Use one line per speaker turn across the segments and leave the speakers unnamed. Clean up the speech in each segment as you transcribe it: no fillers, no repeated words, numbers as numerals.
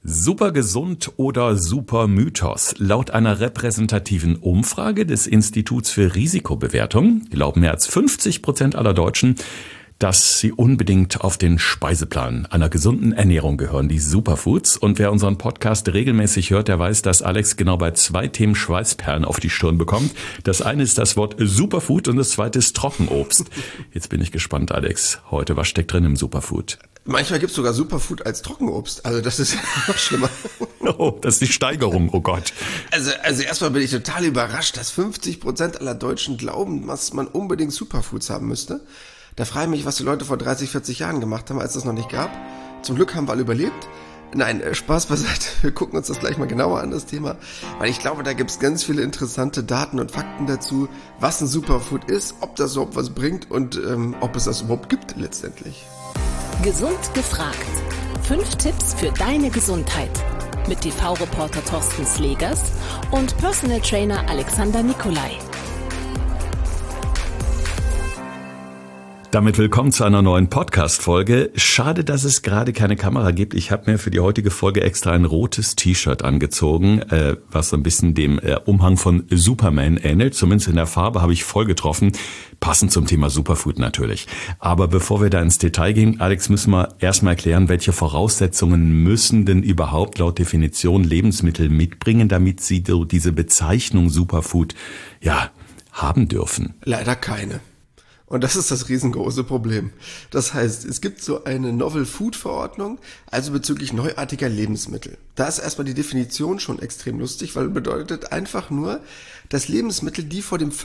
Super gesund oder super Mythos? Laut einer repräsentativen Umfrage des Instituts für Risikobewertung glauben mehr als 50% aller Deutschen, dass sie unbedingt auf den Speiseplan einer gesunden Ernährung gehören, die Superfoods. Und wer unseren Podcast regelmäßig hört, der weiß, dass Alex genau bei 2 Themen Schweißperlen auf die Stirn bekommt. Das eine ist das Wort Superfood und das zweite ist Trockenobst. Jetzt bin ich gespannt, Alex. Heute, was steckt drin im Superfood?
Manchmal gibt es sogar Superfood als Trockenobst. Also das ist noch schlimmer.
Oh, das ist die Steigerung, oh Gott.
Also erstmal bin ich total überrascht, dass 50% aller Deutschen glauben, dass man unbedingt Superfoods haben müsste. Da frage ich mich, was die Leute vor 30, 40 Jahren gemacht haben, als es noch nicht gab. Zum Glück haben wir alle überlebt. Nein, Spaß beiseite. Wir gucken uns das gleich mal genauer an, das Thema. Weil ich glaube, da gibt es ganz viele interessante Daten und Fakten dazu, was ein Superfood ist, ob das überhaupt was bringt und ob es das überhaupt gibt letztendlich.
Gesund gefragt. 5 Tipps für deine Gesundheit. Mit TV-Reporter Thorsten Slegers und Personal Trainer Alexander Nikolai.
Damit willkommen zu einer neuen Podcast-Folge. Schade, dass es gerade keine Kamera gibt. Ich habe mir für die heutige Folge extra ein rotes T-Shirt angezogen, was so ein bisschen dem Umhang von Superman ähnelt. Zumindest in der Farbe habe ich voll getroffen. Passend zum Thema Superfood natürlich. Aber bevor wir da ins Detail gehen, Alex, müssen wir erstmal erklären, welche Voraussetzungen müssen denn überhaupt laut Definition Lebensmittel mitbringen, damit sie diese Bezeichnung Superfood haben dürfen?
Leider keine. Und das ist das riesengroße Problem. Das heißt, es gibt so eine Novel Food Verordnung, also bezüglich neuartiger Lebensmittel. Da ist erstmal die Definition schon extrem lustig, weil bedeutet einfach nur, dass Lebensmittel, die vor dem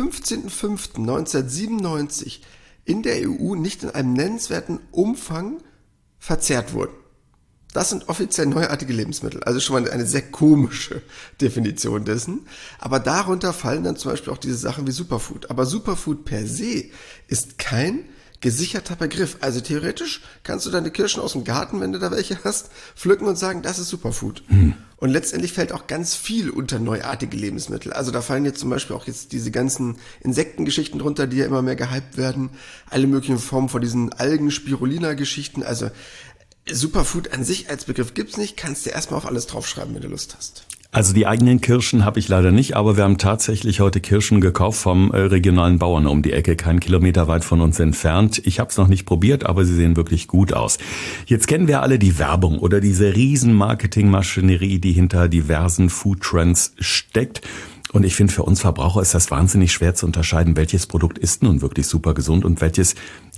15.05.1997 in der EU nicht in einem nennenswerten Umfang verzehrt wurden. Das sind offiziell neuartige Lebensmittel, also schon mal eine sehr komische Definition dessen. Aber darunter fallen dann zum Beispiel auch diese Sachen wie Superfood. Aber Superfood per se ist kein gesicherter Begriff. Also theoretisch kannst du deine Kirschen aus dem Garten, wenn du da welche hast, pflücken und sagen, das ist Superfood. Und letztendlich fällt auch ganz viel unter neuartige Lebensmittel. Also da fallen jetzt zum Beispiel auch jetzt diese ganzen Insektengeschichten drunter, die ja immer mehr gehypt werden. Alle möglichen Formen von diesen Algen-Spirulina-Geschichten. Also Superfood an sich als Begriff gibt's nicht, kannst du erstmal auf alles draufschreiben, wenn du Lust hast.
Also die eigenen Kirschen habe ich leider nicht, aber wir haben tatsächlich heute Kirschen gekauft vom regionalen Bauern um die Ecke, keinen Kilometer weit von uns entfernt. Ich habe es noch nicht probiert, aber sie sehen wirklich gut aus. Jetzt kennen wir alle die Werbung oder diese riesen Marketingmaschinerie, die hinter diversen Foodtrends steckt. Und ich finde, für uns Verbraucher ist das wahnsinnig schwer zu unterscheiden, welches Produkt ist nun wirklich super gesund und welches,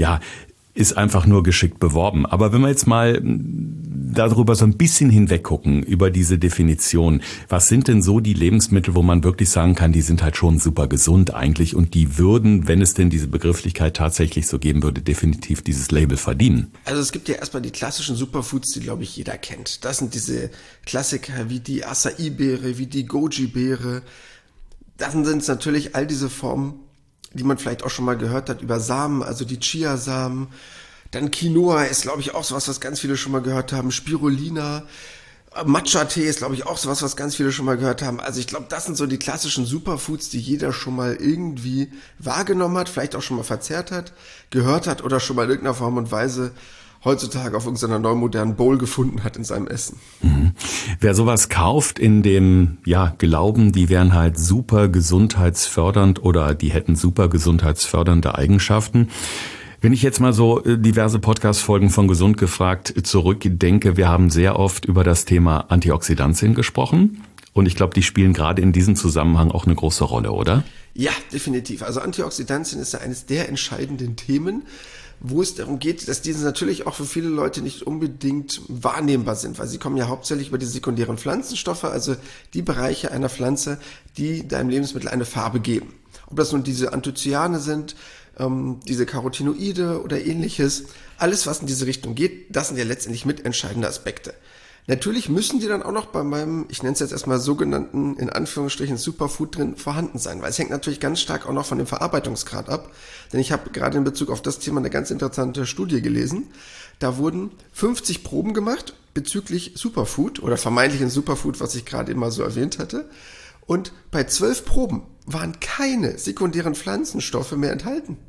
ist einfach nur geschickt beworben. Aber wenn wir jetzt mal darüber so ein bisschen hinweg gucken, über diese Definition, was sind denn so die Lebensmittel, wo man wirklich sagen kann, die sind halt schon super gesund eigentlich und die würden, wenn es denn diese Begrifflichkeit tatsächlich so geben würde, definitiv dieses Label verdienen?
Also es gibt ja erstmal die klassischen Superfoods, die, glaube ich, jeder kennt. Das sind diese Klassiker wie die Acai-Beere, wie die Goji-Beere. Dann sind es natürlich all diese Formen, die man vielleicht auch schon mal gehört hat, über Samen, also die Chiasamen. Dann Quinoa ist, glaube ich, auch sowas, was ganz viele schon mal gehört haben. Spirulina, Matcha-Tee ist, glaube ich, auch sowas, was ganz viele schon mal gehört haben. Also ich glaube, das sind so die klassischen Superfoods, die jeder schon mal irgendwie wahrgenommen hat, vielleicht auch schon mal verzehrt hat, gehört hat oder schon mal in irgendeiner Form und Weise heutzutage auf irgendeiner neumodernen Bowl gefunden hat in seinem Essen.
Wer sowas kauft in dem Glauben, die wären halt super gesundheitsfördernd oder die hätten super gesundheitsfördernde Eigenschaften. Wenn ich jetzt mal so diverse Podcast-Folgen von Gesund gefragt zurückdenke, wir haben sehr oft über das Thema Antioxidantien gesprochen. Und ich glaube, die spielen gerade in diesem Zusammenhang auch eine große Rolle, oder?
Ja, definitiv. Also Antioxidantien ist ja eines der entscheidenden Themen, wo es darum geht, dass diese natürlich auch für viele Leute nicht unbedingt wahrnehmbar sind, weil sie kommen ja hauptsächlich über die sekundären Pflanzenstoffe, also die Bereiche einer Pflanze, die deinem Lebensmittel eine Farbe geben. Ob das nun diese Anthocyane sind, diese Carotinoide oder ähnliches, alles was in diese Richtung geht, das sind ja letztendlich mitentscheidende Aspekte. Natürlich müssen die dann auch noch bei meinem, ich nenne es jetzt erstmal sogenannten, in Anführungsstrichen, Superfood drin vorhanden sein, weil es hängt natürlich ganz stark auch noch von dem Verarbeitungsgrad ab, denn ich habe gerade in Bezug auf das Thema eine ganz interessante Studie gelesen. Da wurden 50 Proben gemacht bezüglich Superfood oder vermeintlichen Superfood, was ich gerade immer so erwähnt hatte, und bei 12 Proben waren keine sekundären Pflanzenstoffe mehr enthalten.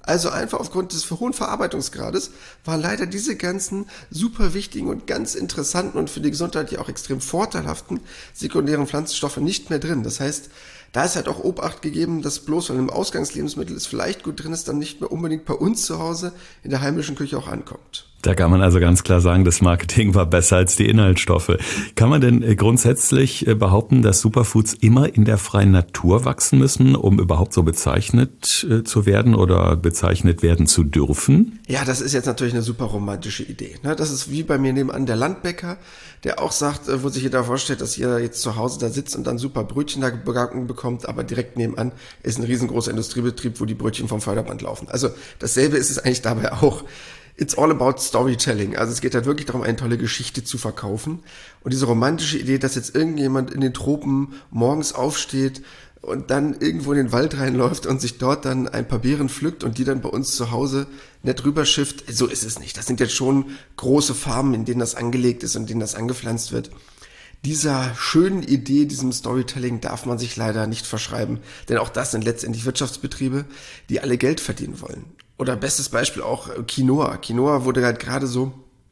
Also einfach aufgrund des hohen Verarbeitungsgrades waren leider diese ganzen super wichtigen und ganz interessanten und für die Gesundheit ja auch extrem vorteilhaften sekundären Pflanzenstoffe nicht mehr drin. Das heißt, da ist halt auch Obacht gegeben, dass bloß weil im Ausgangslebensmittel es vielleicht gut drin ist, dann nicht mehr unbedingt bei uns zu Hause in der heimischen Küche auch ankommt.
Da kann man also ganz klar sagen, das Marketing war besser als die Inhaltsstoffe. Kann man denn grundsätzlich behaupten, dass Superfoods immer in der freien Natur wachsen müssen, um überhaupt so bezeichnet zu werden oder bezeichnet werden zu dürfen?
Ja, das ist jetzt natürlich eine super romantische Idee. Das ist wie bei mir nebenan der Landbäcker, der auch sagt, wo sich jeder vorstellt, dass ihr jetzt zu Hause da sitzt und dann super Brötchen da gebacken bekommt, aber direkt nebenan ist ein riesengroßer Industriebetrieb, wo die Brötchen vom Förderband laufen. Also dasselbe ist es eigentlich dabei auch. It's all about storytelling. Also es geht halt wirklich darum, eine tolle Geschichte zu verkaufen. Und diese romantische Idee, dass jetzt irgendjemand in den Tropen morgens aufsteht und dann irgendwo in den Wald reinläuft und sich dort dann ein paar Beeren pflückt und die dann bei uns zu Hause nett rüberschifft, so ist es nicht. Das sind jetzt schon große Farmen, in denen das angelegt ist und in denen das angepflanzt wird. Dieser schönen Idee, diesem Storytelling darf man sich leider nicht verschreiben, denn auch das sind letztendlich Wirtschaftsbetriebe, die alle Geld verdienen wollen. Oder bestes Beispiel auch Quinoa. Quinoa wurde halt gerade so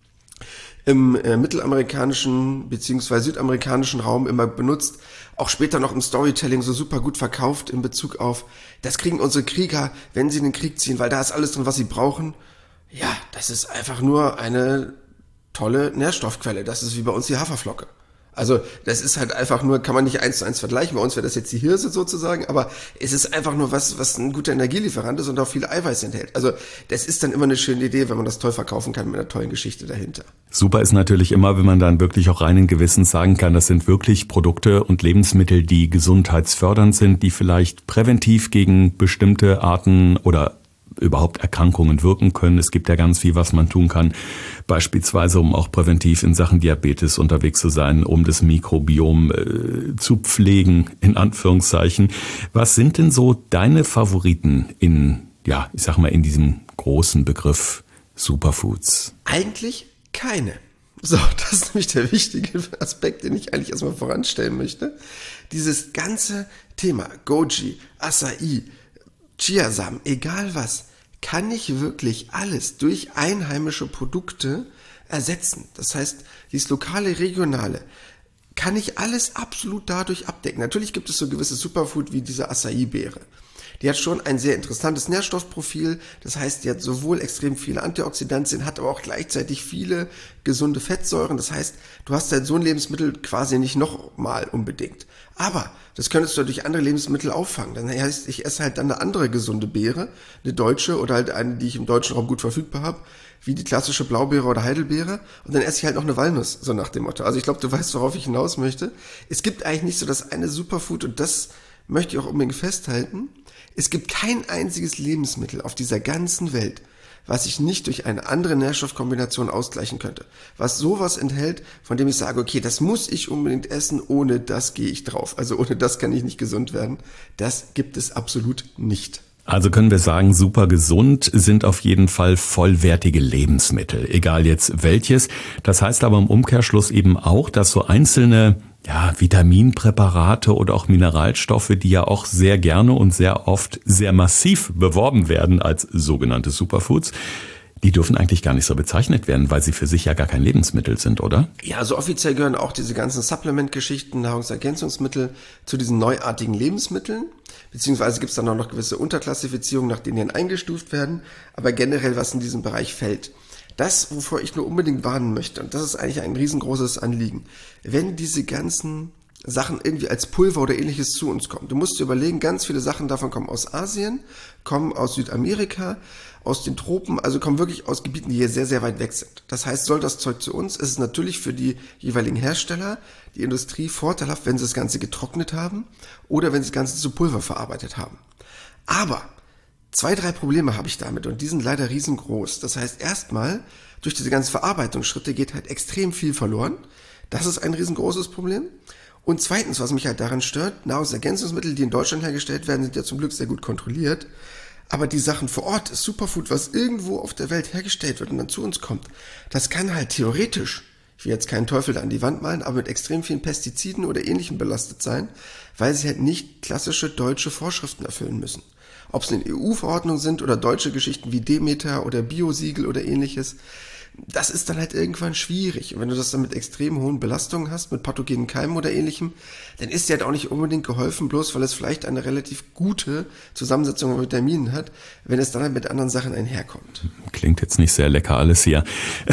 im mittelamerikanischen bzw. südamerikanischen Raum immer benutzt, auch später noch im Storytelling so super gut verkauft in Bezug auf, das kriegen unsere Krieger, wenn sie in den Krieg ziehen, weil da ist alles drin, was sie brauchen. Ja, das ist einfach nur eine tolle Nährstoffquelle. Das ist wie bei uns die Haferflocke. Also das ist halt einfach nur, kann man nicht 1:1 vergleichen, bei uns wäre das jetzt die Hirse sozusagen, aber es ist einfach nur was ein guter Energielieferant ist und auch viel Eiweiß enthält. Also das ist dann immer eine schöne Idee, wenn man das toll verkaufen kann mit einer tollen Geschichte dahinter.
Super ist natürlich immer, wenn man dann wirklich auch reinen Gewissens sagen kann, das sind wirklich Produkte und Lebensmittel, die gesundheitsfördernd sind, die vielleicht präventiv gegen bestimmte Arten oder überhaupt Erkrankungen wirken können. Es gibt ja ganz viel, was man tun kann, beispielsweise um auch präventiv in Sachen Diabetes unterwegs zu sein, um das Mikrobiom zu pflegen, in Anführungszeichen. Was sind denn so deine Favoriten in diesem großen Begriff Superfoods?
Eigentlich keine. So, das ist nämlich der wichtige Aspekt, den ich eigentlich erstmal voranstellen möchte. Dieses ganze Thema Goji, Acai, Chiasamen, egal was, kann ich wirklich alles durch einheimische Produkte ersetzen. Das heißt, dieses lokale, regionale, kann ich alles absolut dadurch abdecken. Natürlich gibt es so gewisse Superfood wie diese Acai-Beere. Die hat schon ein sehr interessantes Nährstoffprofil. Das heißt, die hat sowohl extrem viele Antioxidantien, hat aber auch gleichzeitig viele gesunde Fettsäuren. Das heißt, du hast halt so ein Lebensmittel quasi nicht nochmal unbedingt. Aber das könntest du durch andere Lebensmittel auffangen. Das heißt, ich esse halt dann eine andere gesunde Beere, eine deutsche oder halt eine, die ich im deutschen Raum gut verfügbar habe, wie die klassische Blaubeere oder Heidelbeere. Und dann esse ich halt noch eine Walnuss, so nach dem Motto. Also ich glaube, du weißt, worauf ich hinaus möchte. Es gibt eigentlich nicht so das eine Superfood und das möchte ich auch unbedingt festhalten. Es gibt kein einziges Lebensmittel auf dieser ganzen Welt, was ich nicht durch eine andere Nährstoffkombination ausgleichen könnte. Was sowas enthält, von dem ich sage, okay, das muss ich unbedingt essen, ohne das gehe ich drauf. Also ohne das kann ich nicht gesund werden. Das gibt es absolut nicht.
Also können wir sagen, super gesund sind auf jeden Fall vollwertige Lebensmittel, egal jetzt welches. Das heißt aber im Umkehrschluss eben auch, dass so einzelne Vitaminpräparate oder auch Mineralstoffe, die ja auch sehr gerne und sehr oft sehr massiv beworben werden als sogenannte Superfoods, die dürfen eigentlich gar nicht so bezeichnet werden, weil sie für sich ja gar kein Lebensmittel sind, oder?
Ja, also offiziell gehören auch diese ganzen Supplement-Geschichten, Nahrungsergänzungsmittel zu diesen neuartigen Lebensmitteln. Beziehungsweise gibt es dann auch noch gewisse Unterklassifizierungen, nach denen die eingestuft werden. Aber generell, was in diesem Bereich fällt. Das, wovor ich nur unbedingt warnen möchte, und das ist eigentlich ein riesengroßes Anliegen, wenn diese ganzen Sachen irgendwie als Pulver oder ähnliches zu uns kommen. Du musst dir überlegen, ganz viele Sachen davon kommen aus Asien, kommen aus Südamerika, aus den Tropen, also kommen wirklich aus Gebieten, die hier sehr, sehr weit weg sind. Das heißt, soll das Zeug zu uns, ist es natürlich für die jeweiligen Hersteller, die Industrie vorteilhaft, wenn sie das Ganze getrocknet haben oder wenn sie das Ganze zu Pulver verarbeitet haben. Aber 2, 3 Probleme habe ich damit und die sind leider riesengroß. Das heißt, erstmal, durch diese ganzen Verarbeitungsschritte geht halt extrem viel verloren. Das ist ein riesengroßes Problem. Und zweitens, was mich halt daran stört, Nahrungsergänzungsmittel, die in Deutschland hergestellt werden, sind ja zum Glück sehr gut kontrolliert. Aber die Sachen vor Ort, das Superfood, was irgendwo auf der Welt hergestellt wird und dann zu uns kommt, das kann halt theoretisch, ich will jetzt keinen Teufel da an die Wand malen, aber mit extrem vielen Pestiziden oder Ähnlichem belastet sein, weil sie halt nicht klassische deutsche Vorschriften erfüllen müssen. ob es eine EU-Verordnung sind oder deutsche Geschichten wie Demeter oder Biosiegel oder ähnliches. Das ist dann halt irgendwann schwierig. Und wenn du das dann mit extrem hohen Belastungen hast, mit pathogenen Keimen oder ähnlichem, dann ist dir halt auch nicht unbedingt geholfen, bloß weil es vielleicht eine relativ gute Zusammensetzung von Vitaminen hat, wenn es dann halt mit anderen Sachen einherkommt.
Klingt jetzt nicht sehr lecker alles hier.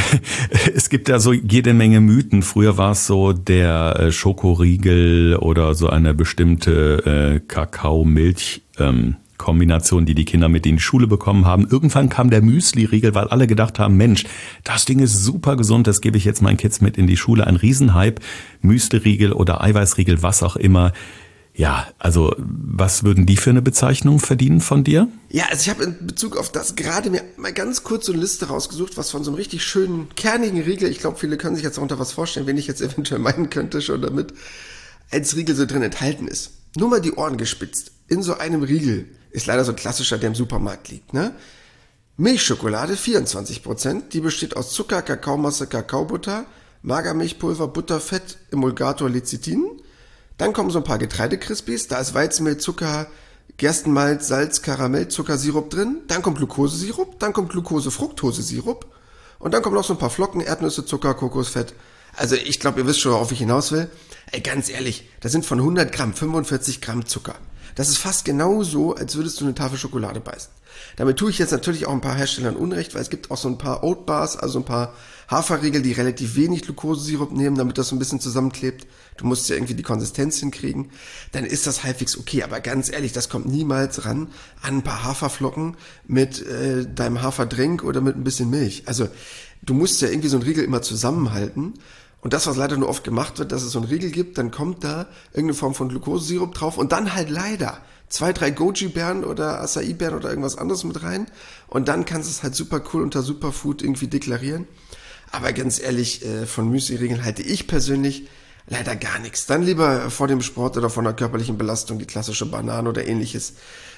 Es gibt ja so jede Menge Mythen. Früher war es so der Schokoriegel oder so eine bestimmte Kakao-Milch Kombination, die Kinder mit in die Schule bekommen haben. Irgendwann kam der Müsli-Riegel, weil alle gedacht haben, Mensch, das Ding ist super gesund, das gebe ich jetzt meinen Kids mit in die Schule. Ein Riesenhype, Müsli-Riegel oder Eiweißriegel, was auch immer. Ja, also was würden die für eine Bezeichnung verdienen von dir?
Ja, also ich habe in Bezug auf das gerade mir mal ganz kurz so eine Liste rausgesucht, was von so einem richtig schönen, kernigen Riegel, ich glaube, viele können sich jetzt darunter was vorstellen, wen ich jetzt eventuell meinen könnte schon damit, als Riegel so drin enthalten ist. Nur mal die Ohren gespitzt. In so einem Riegel ist leider so ein klassischer, der im Supermarkt liegt, ne? Milchschokolade 24%, die besteht aus Zucker, Kakaomasse, Kakaobutter, Magermilchpulver, Butterfett, Emulgator, Lecithin. Dann kommen so ein paar Getreidekrispies, da ist Weizenmehl, Zucker, Gerstenmalz, Salz, Karamell, Zuckersirup drin. Dann kommt Glukosesirup, dann kommt Glucose-Fructose-Sirup und dann kommen noch so ein paar Flocken, Erdnüsse, Zucker, Kokosfett. Also ich glaube, ihr wisst schon, worauf ich hinaus will. Ey, ganz ehrlich, das sind von 100 Gramm 45 Gramm Zucker. Das ist fast genauso, als würdest du eine Tafel Schokolade beißen. Damit tue ich jetzt natürlich auch ein paar Herstellern Unrecht, weil es gibt auch so ein paar Oatbars, also ein paar Haferriegel, die relativ wenig Glukosesirup nehmen, damit das so ein bisschen zusammenklebt. Du musst ja irgendwie die Konsistenz hinkriegen. Dann ist das halbwegs okay. Aber ganz ehrlich, das kommt niemals ran an ein paar Haferflocken mit deinem Haferdrink oder mit ein bisschen Milch. Also du musst ja irgendwie so einen Riegel immer zusammenhalten. Und das, was leider nur oft gemacht wird, dass es so einen Riegel gibt, dann kommt da irgendeine Form von Glukosesirup drauf und dann halt leider 2, 3 Goji-Beeren oder Acai-Beeren oder irgendwas anderes mit rein. Und dann kannst du es halt super cool unter Superfood irgendwie deklarieren. Aber ganz ehrlich, von Müsli-Riegeln halte ich persönlich leider gar nichts. Dann lieber vor dem Sport oder von einer körperlichen Belastung die klassische Banane oder ähnliches.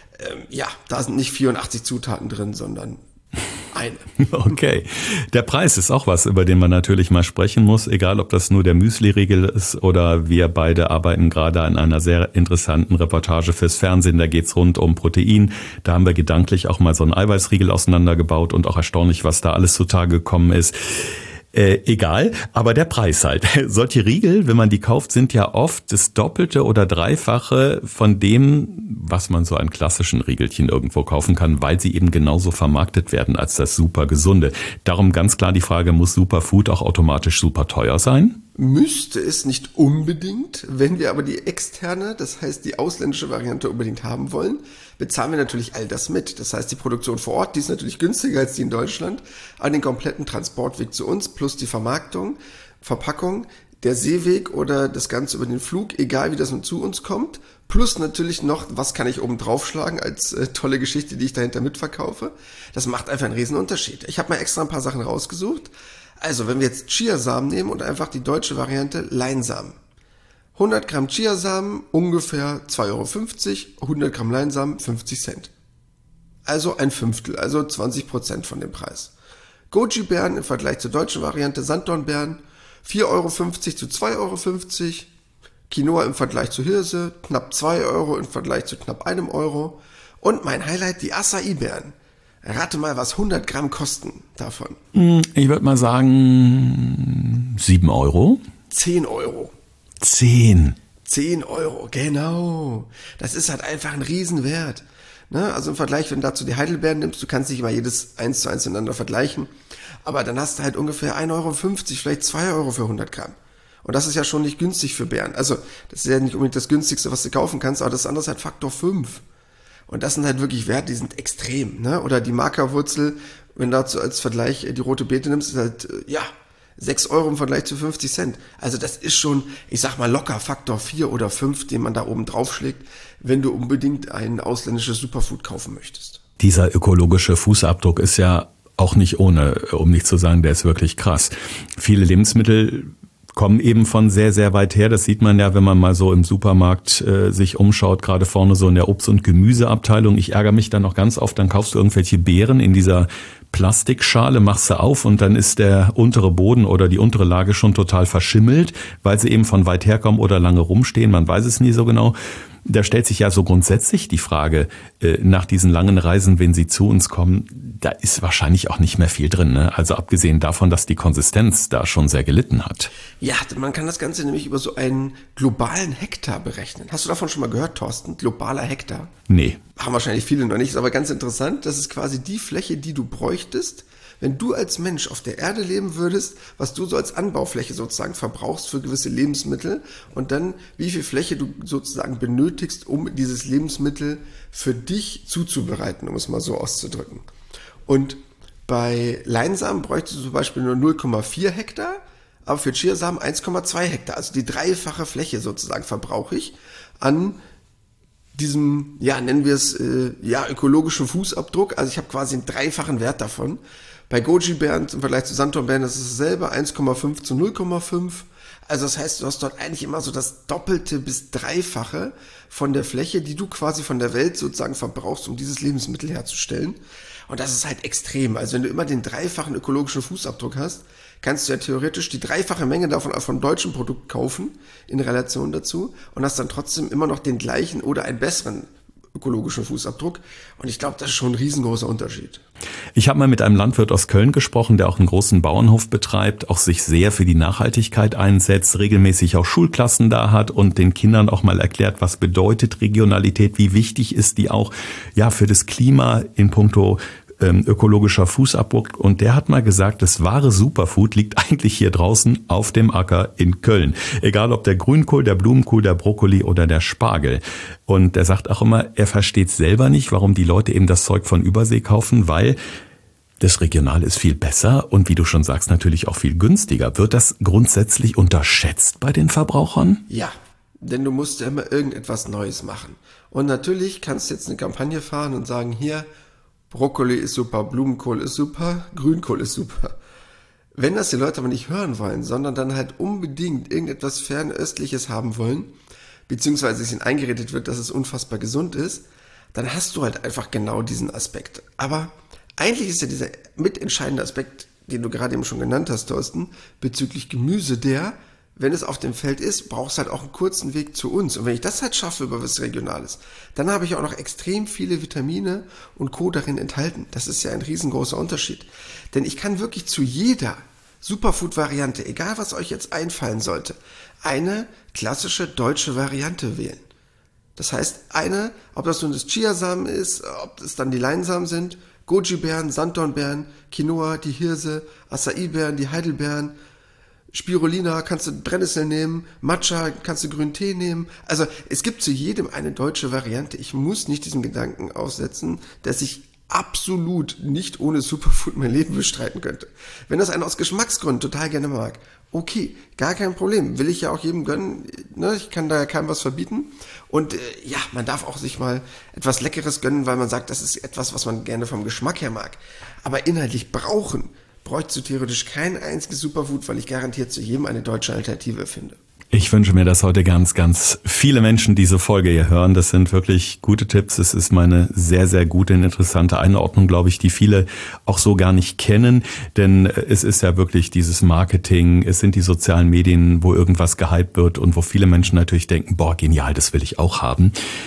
Ja, da sind nicht 84 Zutaten drin, sondern eine.
Okay. Der Preis ist auch was, über den man natürlich mal sprechen muss, egal ob das nur der Müsli-Riegel ist oder wir beide arbeiten gerade an einer sehr interessanten Reportage fürs Fernsehen. Da geht's rund um Protein. Da haben wir gedanklich auch mal so einen Eiweißriegel auseinandergebaut und auch erstaunlich, was da alles zutage gekommen ist. Egal, aber der Preis halt. Solche Riegel, wenn man die kauft, sind ja oft das Doppelte oder Dreifache von dem, was man so an klassischen Riegelchen irgendwo kaufen kann, weil sie eben genauso vermarktet werden als das super gesunde. Darum ganz klar die Frage, muss Superfood auch automatisch super teuer sein?
Müsste es nicht unbedingt. Wenn wir aber die externe, das heißt die ausländische Variante unbedingt haben wollen, bezahlen wir natürlich all das mit. Das heißt, die Produktion vor Ort, die ist natürlich günstiger als die in Deutschland, aber den kompletten Transportweg zu uns plus die Vermarktung, Verpackung, der Seeweg oder das Ganze über den Flug, egal wie das nun zu uns kommt, plus natürlich noch, was kann ich oben draufschlagen als tolle Geschichte, die ich dahinter mitverkaufe. Das macht einfach einen riesen Unterschied. Ich habe mal extra ein paar Sachen rausgesucht. Also, wenn wir jetzt Chiasamen nehmen und einfach die deutsche Variante Leinsamen. 100 Gramm Chiasamen, ungefähr 2,50 €, 100 Gramm Leinsamen, 50 Cent. Also ein Fünftel, also 20% von dem Preis. Goji-Beeren im Vergleich zur deutschen Variante Sanddornbeeren, 4,50 € zu 2,50 €. Quinoa im Vergleich zu Hirse, knapp 2 € im Vergleich zu knapp 1 €. Und mein Highlight, die Acai-Beeren. Rate mal, was 100 Gramm kosten davon.
Ich würde mal sagen 7 €.
10 €.
10.
10 €, genau. Das ist halt einfach ein Riesenwert. Ne? Also im Vergleich, wenn du dazu die Heidelbeeren nimmst, du kannst nicht immer jedes 1:1 miteinander vergleichen, aber dann hast du halt ungefähr 1,50 €, vielleicht 2 € für 100 Gramm. Und das ist ja schon nicht günstig für Beeren. Also das ist ja nicht unbedingt das günstigste, was du kaufen kannst, aber das andere ist halt Faktor 5. Und das sind halt wirklich Werte, die sind extrem. Ne? Oder die Maca-Wurzel, wenn du dazu als Vergleich die rote Beete nimmst, ist halt, 6 € im Vergleich zu 50 Cent. Also das ist schon, ich sag mal locker Faktor 4 oder 5, den man da oben draufschlägt, wenn du unbedingt ein ausländisches Superfood kaufen möchtest.
Dieser ökologische Fußabdruck ist ja auch nicht ohne, um nicht zu sagen, der ist wirklich krass. Viele Lebensmittel kommen eben von sehr, sehr weit her. Das sieht man ja, wenn man mal so im Supermarkt sich umschaut, gerade vorne so in der Obst- und Gemüseabteilung. Ich ärgere mich dann noch ganz oft, dann kaufst du irgendwelche Beeren in dieser Plastikschale, machst sie auf und dann ist der untere Boden oder die untere Lage schon total verschimmelt, weil sie eben von weit her kommen oder lange rumstehen. Man weiß es nie so genau. Da stellt sich ja so grundsätzlich die Frage, nach diesen langen Reisen, wenn Sie zu uns kommen, da ist wahrscheinlich auch nicht mehr viel drin, ne? Also abgesehen davon, dass die Konsistenz da schon sehr gelitten hat.
Ja, man kann das Ganze nämlich über so einen globalen Hektar berechnen. Hast du davon schon mal gehört, Thorsten? Globaler Hektar?
Nee.
Haben wahrscheinlich viele noch nicht, ist aber ganz interessant. Das ist quasi die Fläche, die du bräuchtest, wenn du als Mensch auf der Erde leben würdest, was du so als Anbaufläche sozusagen verbrauchst für gewisse Lebensmittel und dann wie viel Fläche du sozusagen benötigst, um dieses Lebensmittel für dich zuzubereiten, um es mal so auszudrücken. Und bei Leinsamen bräuchtest du zum Beispiel nur 0,4 Hektar, aber für Chiasamen 1,2 Hektar. Also die dreifache Fläche sozusagen verbrauche ich an diesem, ja, nennen wir es, ökologischen Fußabdruck. Also ich habe quasi einen dreifachen Wert davon. Bei Goji-Beeren im Vergleich zu Sanddornbeeren ist es dasselbe, 1,5 zu 0,5. Also das heißt, du hast dort eigentlich immer so das Doppelte bis Dreifache von der Fläche, die du quasi von der Welt sozusagen verbrauchst, um dieses Lebensmittel herzustellen. Und das ist halt extrem. Also wenn du immer den dreifachen ökologischen Fußabdruck hast, kannst du ja theoretisch die dreifache Menge davon auch vom deutschen Produkt kaufen, in Relation dazu, und hast dann trotzdem immer noch den gleichen oder einen besseren ökologischen Fußabdruck. Und ich glaube, das ist schon ein riesengroßer Unterschied.
Ich habe mal mit einem Landwirt aus Köln gesprochen, der auch einen großen Bauernhof betreibt, auch sich sehr für die Nachhaltigkeit einsetzt, regelmäßig auch Schulklassen da hat und den Kindern auch mal erklärt, was bedeutet Regionalität, wie wichtig ist die auch ja für das Klima in puncto ökologischer Fußabdruck. Und der hat mal gesagt, das wahre Superfood liegt eigentlich hier draußen auf dem Acker in Köln. Egal ob der Grünkohl, der Blumenkohl, der Brokkoli oder der Spargel. Und er sagt auch immer, er versteht selber nicht, warum die Leute eben das Zeug von Übersee kaufen, weil das Regional ist viel besser und wie du schon sagst, natürlich auch viel günstiger. Wird das grundsätzlich unterschätzt bei den Verbrauchern?
Ja, denn du musst ja immer irgendetwas Neues machen. Und natürlich kannst du jetzt eine Kampagne fahren und sagen, hier, Brokkoli ist super, Blumenkohl ist super, Grünkohl ist super. Wenn das die Leute aber nicht hören wollen, sondern dann halt unbedingt irgendetwas Fernöstliches haben wollen, beziehungsweise es ihnen eingeredet wird, dass es unfassbar gesund ist, dann hast du halt einfach genau diesen Aspekt. Aber eigentlich ist ja dieser mitentscheidende Aspekt, den du gerade eben schon genannt hast, Thorsten, bezüglich Gemüse, der, wenn es auf dem Feld ist, brauchst du halt auch einen kurzen Weg zu uns. Und wenn ich das halt schaffe über was Regionales, dann habe ich auch noch extrem viele Vitamine und Co. darin enthalten. Das ist ja ein riesengroßer Unterschied. Denn ich kann wirklich zu jeder Superfood-Variante, egal was euch jetzt einfallen sollte, eine klassische deutsche Variante wählen. Das heißt, ob das nun das Chiasamen ist, ob es dann die Leinsamen sind, Goji-Beeren, Sanddornbeeren, Quinoa, die Hirse, Acai-Beeren, die Heidelbeeren, Spirulina kannst du Brennnessel nehmen, Matcha kannst du grünen Tee nehmen. Also es gibt zu jedem eine deutsche Variante. Ich muss nicht diesen Gedanken aussetzen, dass ich absolut nicht ohne Superfood mein Leben bestreiten könnte. Wenn das einer aus Geschmacksgründen total gerne mag, okay, gar kein Problem. Will ich ja auch jedem gönnen. Ne? Ich kann da ja keinem was verbieten. Und man darf auch sich mal etwas Leckeres gönnen, weil man sagt, das ist etwas, was man gerne vom Geschmack her mag. Aber inhaltlich bräuchtest du theoretisch kein einziges Superfood, weil ich garantiert zu jedem eine deutsche Alternative finde.
Ich wünsche mir, dass heute ganz, ganz viele Menschen diese Folge hier hören. Das sind wirklich gute Tipps. Es ist meine sehr, sehr gute und interessante Einordnung, glaube ich, die viele auch so gar nicht kennen. Denn es ist ja wirklich dieses Marketing, es sind die sozialen Medien, wo irgendwas gehypt wird und wo viele Menschen natürlich denken, boah, genial, das will ich auch haben.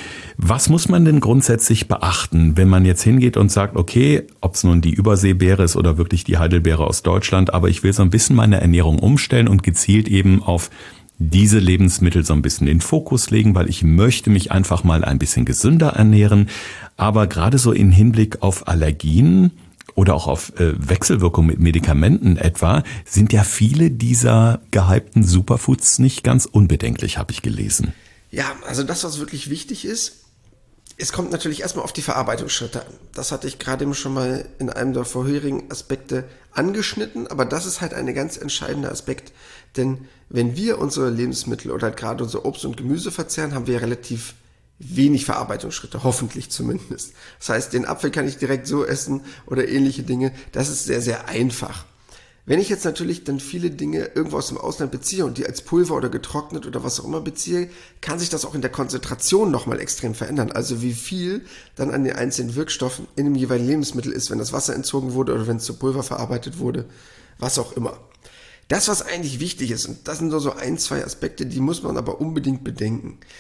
Was muss man denn grundsätzlich beachten, wenn man jetzt hingeht und sagt, okay, ob es nun die Überseebeere ist oder wirklich die Heidelbeere aus Deutschland, aber ich will so ein bisschen meine Ernährung umstellen und gezielt eben auf diese Lebensmittel so ein bisschen in den Fokus legen, weil ich möchte mich einfach mal ein bisschen gesünder ernähren. Aber gerade so im Hinblick auf Allergien oder auch auf Wechselwirkung mit Medikamenten etwa, sind ja viele dieser gehypten Superfoods nicht ganz unbedenklich, habe ich gelesen.
Ja, also das, was wirklich wichtig ist, es kommt natürlich erstmal auf die Verarbeitungsschritte an. Das hatte ich gerade eben schon mal in einem der vorherigen Aspekte angeschnitten, aber das ist halt ein ganz entscheidender Aspekt, denn wenn wir unsere Lebensmittel oder halt gerade unser Obst und Gemüse verzehren, haben wir relativ wenig Verarbeitungsschritte, hoffentlich zumindest. Das heißt, den Apfel kann ich direkt so essen oder ähnliche Dinge, das ist sehr, sehr einfach. Wenn ich jetzt natürlich dann viele Dinge irgendwo aus dem Ausland beziehe und die als Pulver oder getrocknet oder was auch immer beziehe, kann sich das auch in der Konzentration nochmal extrem verändern. Also wie viel dann an den einzelnen Wirkstoffen in dem jeweiligen Lebensmittel ist, wenn das Wasser entzogen wurde oder wenn es zu Pulver verarbeitet wurde, was auch immer. Das, was eigentlich wichtig ist, und das sind so 1, 2 Aspekte, die muss man aber unbedingt bedenken.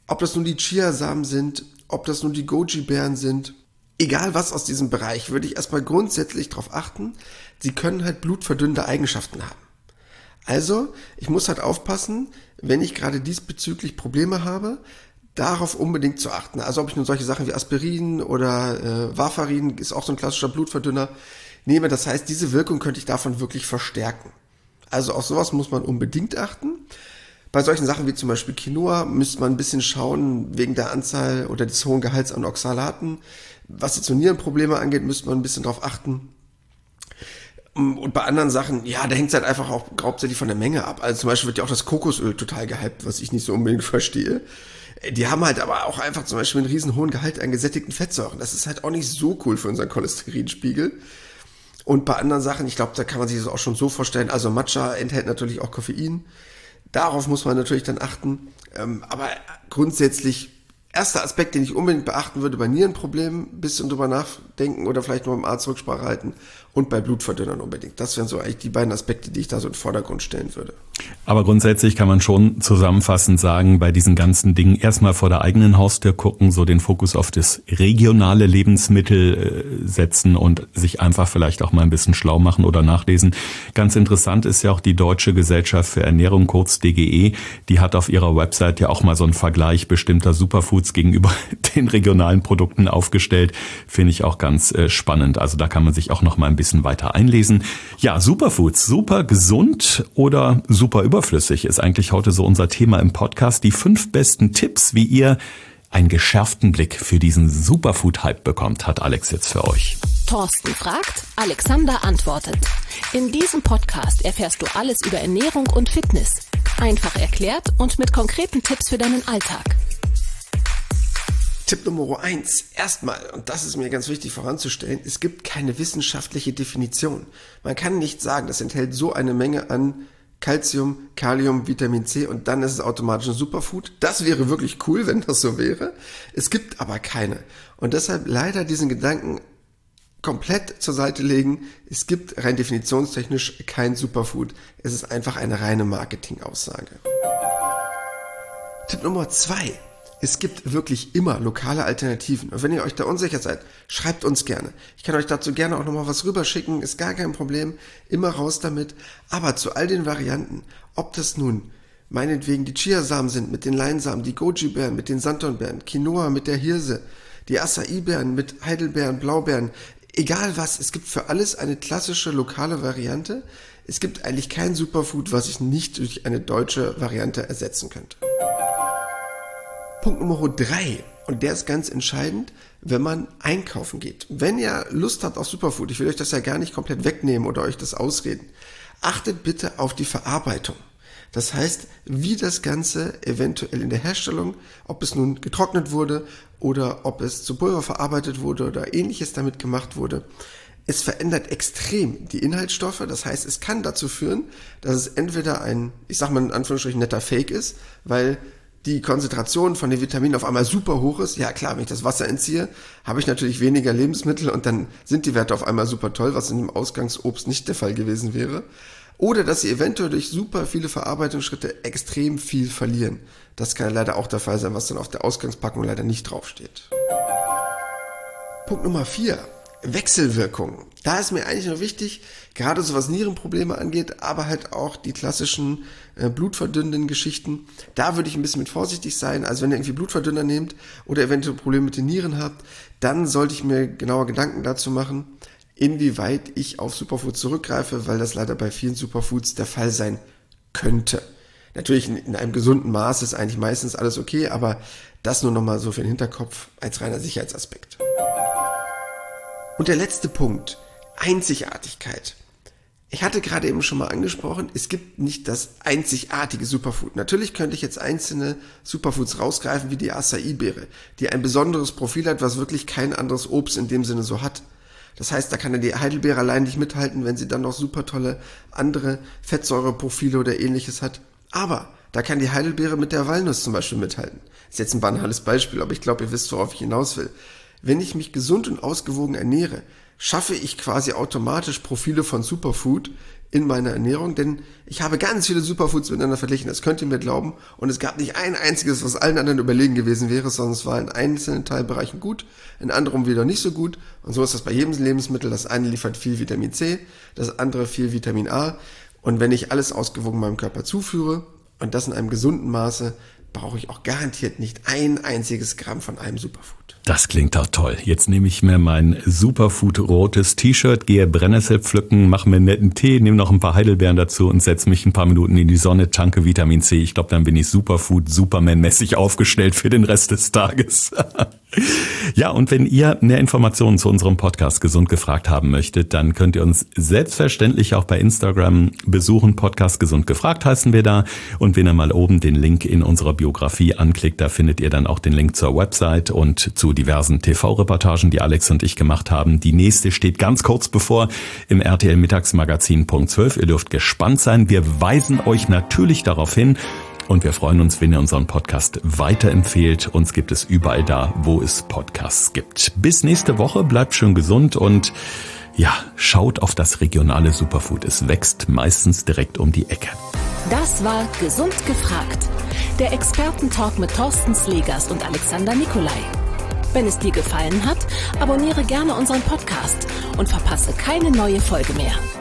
Ob das nun die Chiasamen sind, ob das nun die Goji-Beeren sind, egal was aus diesem Bereich, würde ich erstmal grundsätzlich darauf achten, sie können halt blutverdünnende Eigenschaften haben. Also, ich muss halt aufpassen, wenn ich gerade diesbezüglich Probleme habe, darauf unbedingt zu achten. Also ob ich nun solche Sachen wie Aspirin oder Warfarin, ist auch so ein klassischer Blutverdünner, nehme. Das heißt, diese Wirkung könnte ich davon wirklich verstärken. Also auf sowas muss man unbedingt achten. Bei solchen Sachen wie zum Beispiel Quinoa müsste man ein bisschen schauen, wegen der Anzahl oder des hohen Gehalts an Oxalaten. Was jetzt so Nierenprobleme angeht, müsste man ein bisschen drauf achten. Und bei anderen Sachen, ja, da hängt es halt einfach auch hauptsächlich von der Menge ab. Also zum Beispiel wird ja auch das Kokosöl total gehypt, was ich nicht so unbedingt verstehe. Die haben halt aber auch einfach zum Beispiel einen riesen hohen Gehalt an gesättigten Fettsäuren. Das ist halt auch nicht so cool für unseren Cholesterinspiegel. Und bei anderen Sachen, ich glaube, da kann man sich das auch schon so vorstellen. Also Matcha enthält natürlich auch Koffein. Darauf muss man natürlich dann achten. Aber grundsätzlich, erster Aspekt, den ich unbedingt beachten würde bei Nierenproblemen, ein bisschen drüber nachdenken oder vielleicht nur im Arzt Rücksprache halten, und bei Blutverdünnern unbedingt. Das wären so eigentlich die beiden Aspekte, die ich da so in den Vordergrund stellen würde.
Aber grundsätzlich kann man schon zusammenfassend sagen, bei diesen ganzen Dingen erstmal vor der eigenen Haustür gucken, so den Fokus auf das regionale Lebensmittel setzen und sich einfach vielleicht auch mal ein bisschen schlau machen oder nachlesen. Ganz interessant ist ja auch die Deutsche Gesellschaft für Ernährung, kurz DGE, die hat auf ihrer Website ja auch mal so einen Vergleich bestimmter Superfoods gegenüber den regionalen Produkten aufgestellt. Finde ich auch ganz spannend. Also da kann man sich auch noch mal ein bisschen weiter einlesen. Ja, Superfoods, super gesund oder super überflüssig ist eigentlich heute so unser Thema im Podcast. Die 5 besten Tipps, wie ihr einen geschärften Blick für diesen Superfood-Hype bekommt, hat Alex jetzt für euch.
Thorsten fragt, Alexander antwortet. In diesem Podcast erfährst du alles über Ernährung und Fitness. Einfach erklärt und mit konkreten Tipps für deinen Alltag.
Tipp Nummer 1. Erstmal, und das ist mir ganz wichtig voranzustellen, es gibt keine wissenschaftliche Definition. Man kann nicht sagen, das enthält so eine Menge an Calcium, Kalium, Vitamin C und dann ist es automatisch ein Superfood. Das wäre wirklich cool, wenn das so wäre. Es gibt aber keine. Und deshalb leider diesen Gedanken komplett zur Seite legen. Es gibt rein definitionstechnisch kein Superfood. Es ist einfach eine reine Marketingaussage. Tipp Nummer 2. Es gibt wirklich immer lokale Alternativen. Und wenn ihr euch da unsicher seid, schreibt uns gerne. Ich kann euch dazu gerne auch nochmal was rüberschicken, ist gar kein Problem. Immer raus damit. Aber zu all den Varianten, ob das nun meinetwegen die Chiasamen sind mit den Leinsamen, die Goji-Beeren mit den Sanddornbeeren, Quinoa mit der Hirse, die Acai-Beeren mit Heidelbeeren, Blaubeeren, egal was, es gibt für alles eine klassische lokale Variante. Es gibt eigentlich kein Superfood, was ich nicht durch eine deutsche Variante ersetzen könnte. Punkt Nummer 3, und der ist ganz entscheidend, wenn man einkaufen geht. Wenn ihr Lust habt auf Superfood, ich will euch das ja gar nicht komplett wegnehmen oder euch das ausreden, achtet bitte auf die Verarbeitung. Das heißt, wie das Ganze eventuell in der Herstellung, ob es nun getrocknet wurde oder ob es zu Pulver verarbeitet wurde oder ähnliches damit gemacht wurde. Es verändert extrem die Inhaltsstoffe, das heißt, es kann dazu führen, dass es entweder ein, ich sag mal in Anführungsstrichen, netter Fake ist, weil die Konzentration von den Vitaminen auf einmal super hoch ist. Ja klar, wenn ich das Wasser entziehe, habe ich natürlich weniger Lebensmittel und dann sind die Werte auf einmal super toll, was in dem Ausgangsobst nicht der Fall gewesen wäre. Oder dass sie eventuell durch super viele Verarbeitungsschritte extrem viel verlieren. Das kann leider auch der Fall sein, was dann auf der Ausgangspackung leider nicht draufsteht. Punkt Nummer 4. Wechselwirkung. Da ist mir eigentlich noch wichtig, gerade so was Nierenprobleme angeht, aber halt auch die klassischen blutverdünnenden Geschichten. Da würde ich ein bisschen mit vorsichtig sein. Also wenn ihr irgendwie Blutverdünner nehmt oder eventuell Probleme mit den Nieren habt, dann sollte ich mir genauer Gedanken dazu machen, inwieweit ich auf Superfoods zurückgreife, weil das leider bei vielen Superfoods der Fall sein könnte. Natürlich in einem gesunden Maß ist eigentlich meistens alles okay, aber das nur nochmal so für den Hinterkopf als reiner Sicherheitsaspekt. Und der letzte Punkt, Einzigartigkeit. Ich hatte gerade eben schon mal angesprochen, es gibt nicht das einzigartige Superfood. Natürlich könnte ich jetzt einzelne Superfoods rausgreifen, wie die Acai-Beere, die ein besonderes Profil hat, was wirklich kein anderes Obst in dem Sinne so hat. Das heißt, da kann ja die Heidelbeere allein nicht mithalten, wenn sie dann noch super tolle andere Fettsäureprofile oder ähnliches hat. Aber da kann die Heidelbeere mit der Walnuss zum Beispiel mithalten. Ist jetzt ein banales Beispiel, aber ich glaube, ihr wisst, worauf ich hinaus will. Wenn ich mich gesund und ausgewogen ernähre, schaffe ich quasi automatisch Profile von Superfood in meiner Ernährung, denn ich habe ganz viele Superfoods miteinander verglichen, das könnt ihr mir glauben, und es gab nicht ein einziges, was allen anderen überlegen gewesen wäre, sondern es war in einzelnen Teilbereichen gut, in anderen wieder nicht so gut, und so ist das bei jedem Lebensmittel. Das eine liefert viel Vitamin C, das andere viel Vitamin A, und wenn ich alles ausgewogen meinem Körper zuführe und das in einem gesunden Maße, brauche ich auch garantiert nicht ein einziges Gramm von einem Superfood.
Das klingt doch toll. Jetzt nehme ich mir mein Superfood-rotes T-Shirt, gehe Brennnessel pflücken, mache mir einen netten Tee, nehme noch ein paar Heidelbeeren dazu und setze mich ein paar Minuten in die Sonne, tanke Vitamin C. Ich glaube, dann bin ich Superfood, Superman-mäßig aufgestellt für den Rest des Tages. Ja, und wenn ihr mehr Informationen zu unserem Podcast Gesund gefragt haben möchtet, dann könnt ihr uns selbstverständlich auch bei Instagram besuchen. Podcast Gesund gefragt heißen wir da. Und wenn ihr mal oben den Link in unserer Biografie anklickt, da findet ihr dann auch den Link zur Website und zu diversen TV-Reportagen, die Alex und ich gemacht haben. Die nächste steht ganz kurz bevor im RTL Mittagsmagazin Punkt 12. Ihr dürft gespannt sein. Wir weisen euch natürlich darauf hin. Und wir freuen uns, wenn ihr unseren Podcast weiterempfehlt. Uns gibt es überall da, wo es Podcasts gibt. Bis nächste Woche, bleibt schön gesund und ja, schaut auf das regionale Superfood. Es wächst meistens direkt um die Ecke.
Das war Gesund gefragt. Der Expertentalk mit Thorsten Slegers und Alexander Nikolai. Wenn es dir gefallen hat, abonniere gerne unseren Podcast und verpasse keine neue Folge mehr.